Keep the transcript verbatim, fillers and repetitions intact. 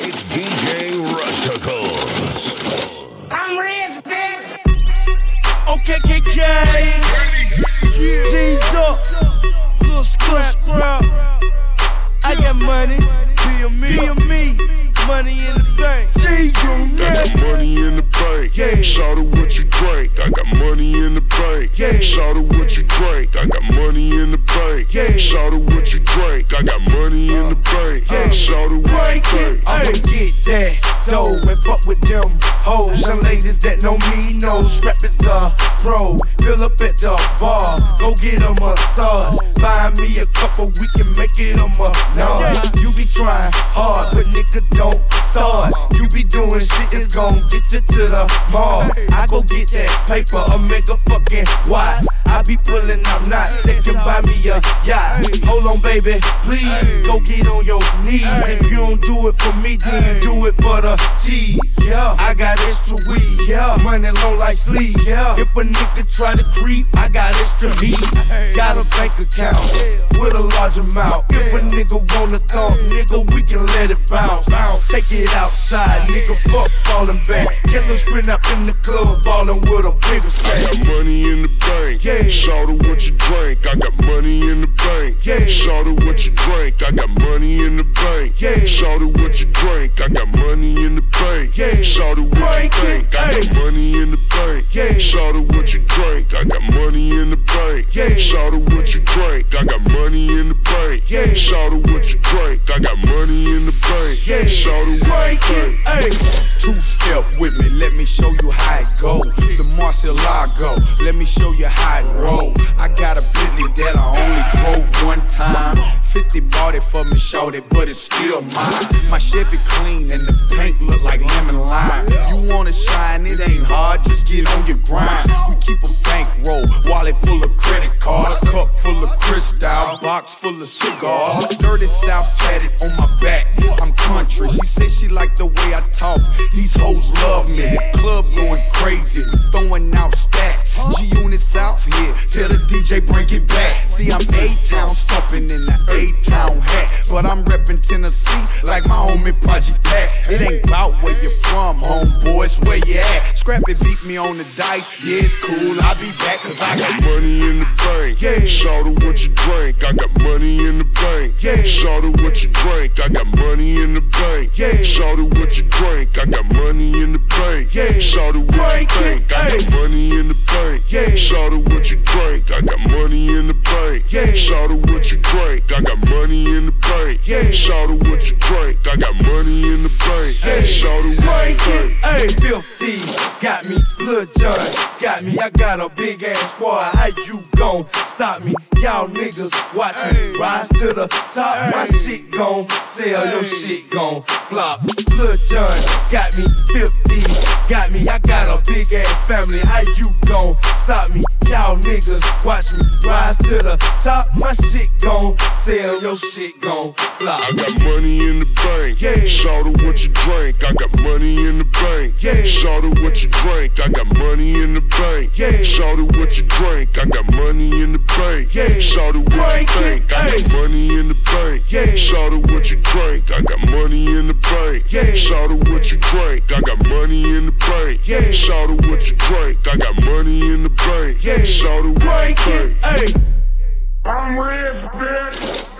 It's D J Rusticles. I'm rich, bitch. Okay, K K. G's up. Little scrap, scrap. I got money. Be a me, be a me. Money in the bank. G's on I got money in the bank. Yeah. Shout out what you drank. I got money in the bank. Yeah. Shout out what you drank. I got money in the bank. Yeah. Shout out what you drank. I got money in the bank. Yeah. Shout out what you drank. I'ma get that dough and fuck with them hoes. Young ladies that know me know Scrap is a pro. Fill up at the bar, go get a massage. Buy me a couple, we can make it a menage. You be trying hard, but nigga don't start. You be doing shit, it's gon' get you to the mall. I go get that paper, a mega fucking watch. I be pulling up knots, they can buy me a yacht. Hold on, baby, please, go get on your knees. If you don't do it for me, then do it for the cheese. Yeah, I got extra weed. Yeah, money long like sleeves. Yeah, if a nigga try to creep, I got extra heat. Got a bank account with a large amount. If a nigga wanna talk, nigga, we can let it bounce. Take it outside, nigga, fuck falling back. Killers sprint up in the club, ballin' with a bigger I stack. got money in the bank. Yeah. Shout out what you drank. I got money in the bank. Yeah. Shout out what you drank. I got money in the bank. Yeah. Shout out what you drank. I got money in the bank. Yeah. Shout out what Drink you it, drank. I got ay. money in the bank. Yeah. Shout out what you drank. I got money in the bank. Yeah. Shout out what you drank. I got money in the bank. Yeah. Shout out what you drank. I got money in the bank. Yeah. Shout out what you Drink it, drank. ay. Two step with me, let me show you how it go. The Marcielago, let me show you how it roll. I got a Bentley that I only drove one time. fifty bought it for me, showed it, but it's still mine. My Chevy clean and the paint look like lemon lime. You wanna shine, it ain't hard, just get on your grind. We keep a bankroll, wallet full of credit cards, cup full of Cristal, box full of cigars. Dirty South tatted on my back, I'm country. She said she like the way I talk, these hoes love me. The club going crazy, we throwing out stacks. G-Unit South here, tell the D J bring it back. See, I'm A-Town stomping in the A-Town hat, but I'm reppin' Tennessee like my homie Project Pat. It ain't bout where you from, homeboy, it's where you at. Scrappy beat me on the dice, yeah, it's cool, I'll be back cause I I got got money in the bank. Yeah. Shout out what you drank. I got money in the bank. Yeah. Shout out what you drank. I got money in the bank. Yeah. Shout out what you drank. I got money in the bank. Yeah. Shout out what you Drink it, drank. I got ay. money in the bank. Yeah. Shout out what you drank. I got money in the bank. Yeah. Shout out what you drank. I got money in the bank. Yeah. Shout out what you drank. I got money in the bank. Yeah. Shout out what you Drink it, drank. ay. Filthy, got me, Lil Jon, got me. I got a big ass squad. How you gon' stop me? Y'all niggas watch me rise to the top. My shit gon' sell, your shit gon' flop. Lil Jon, got me. Filthy, got me. I got a big ass family. How you gon' stop me? Y'all niggas watch me rise to the top. My shit gon' sell, your shit gon' flop. I got money in the bank. Yeah. Shout out what you drank. I got money in the bank. Yeah. Shout out what you drank. I got money in the bank. Yeah. Shout out what you drank. I got money in the bank. Yeah. Shout out what you Drink it, drank. I ay. got money in the bank. Yeah. Shout out what you drank. I got money in the bank. Yeah. Shout out what you drank. I got money in the bank. Yeah. Shout out what you drank. I got money in the bank. Yeah. Shout out what you Drink it, drank. ay. I'm rich, bitch.